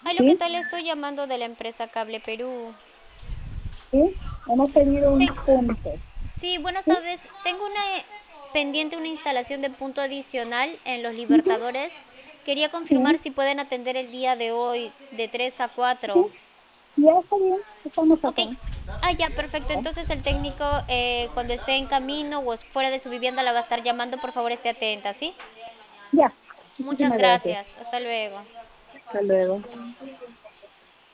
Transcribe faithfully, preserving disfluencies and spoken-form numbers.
Hola, ¿qué ¿Sí? tal? Estoy llamando de la empresa Cable Perú. ¿Sí? Hemos pedido Sí, unos puntos. sí, bueno, ¿Sí? sabes, tengo una eh, pendiente una instalación de punto adicional en los Ujú. Libertadores. Quería confirmar Sí, si pueden atender el día de hoy de tres a sí, cuatro. ya está bien, estamos Ok. acá. Ah, ya, perfecto. ¿Ya? Entonces el técnico, eh, cuando esté en camino o fuera de su vivienda, la va a estar llamando. Por favor, esté atenta, ¿sí? Ya, Muchas muchísimas gracias. gracias. Hasta luego. Hasta luego.